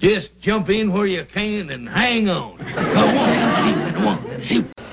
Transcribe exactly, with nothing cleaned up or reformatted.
Just jump in where you can and hang on. Come on, one, two.